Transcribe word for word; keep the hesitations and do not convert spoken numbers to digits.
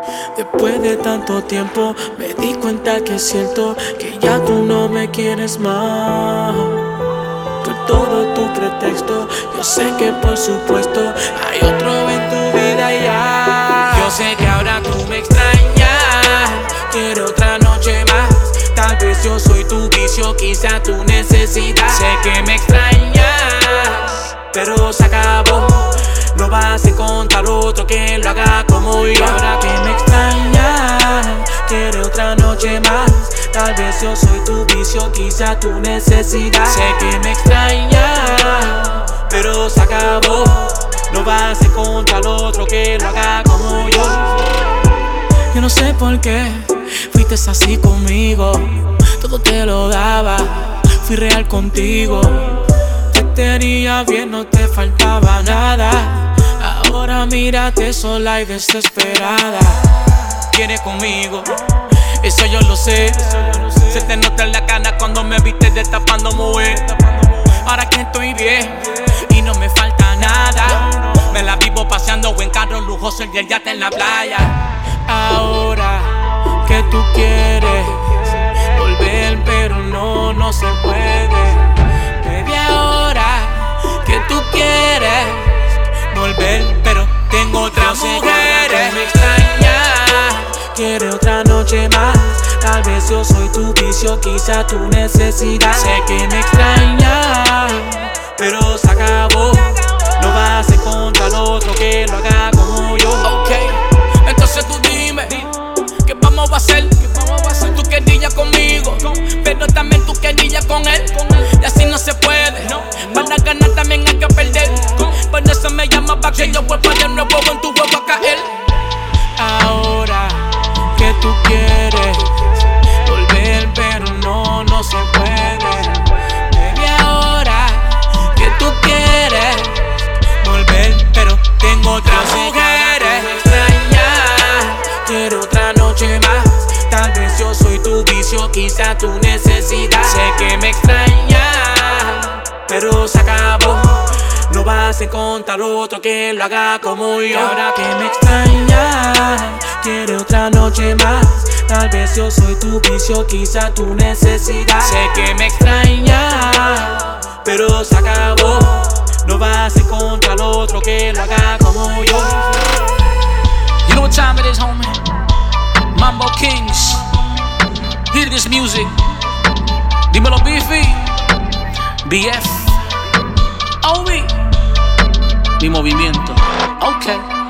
Después de tanto tiempo me di cuenta que siento que ya tú no me quieres más. Por todo tu pretexto, yo sé que por supuesto hay otro en tu vida ya. Yo sé que ahora tú me extrañas, quieres otra noche más. Tal vez yo soy tu vicio, quizá tu necesidad. Sé que me extrañas, pero se acabó. No vas a encontrar otro que lo haga como yo. Ahora que me extrañas, quiere otra noche más. Tal vez yo soy tu vicio, quizá tu necesidad. Sé que me extrañas, pero se acabó. No vas a encontrar otro que lo haga como yo. Yo no sé por qué fuiste así conmigo. Todo te lo daba, fui real contigo. Te tenía bien, no te faltaba nada. Ahora mírate sola y desesperada. Vienes conmigo, eso yo lo sé. Se te nota en la cara cuando me viste destapando mujer. Ahora que estoy bien y no me falta nada, me la vivo paseando en carro lujoso y el yate en la playa. Ahora que tú quieres volver, pero no, no se puede. Baby, ahora que tú quieres volver, pero tengo otras mujeres. Me extrañas, quiere otra noche más. Tal vez yo soy tu vicio, quizá tu necesidad. Sé que me extrañas, pero se acabó. No vas a encontrar otro que lo haga como yo. Ok, entonces tú dime, ¿qué vamos a hacer? Tú querías conmigo, pero también tú querías con él. Y así no se puede, para ganar también hay que perder. Por eso me llamaba que yo vuelva de nuevo en tu huevo a caer. Ahora que tú quieres volver, pero no, no se puede. Baby, ahora que tú quieres volver, pero tengo otras mujeres. Me extrañas, quiero otra noche más. Tal vez yo soy tu vicio, quizá tu necesidad. Sé que me extrañas, pero se acabó. No vas a encontrar otro que lo haga como yo. Ahora que me extrañas, quiere otra noche más. Tal vez yo soy tu vicio, quizá tu necesidad. Sé que me extrañas, pero se acabó. No vas a encontrar otro que lo haga como yo. You know what time it is, homie? Mambo Kings. Hear this music. Dímelo, Beefy. B F. O B. Mi movimiento. Okay.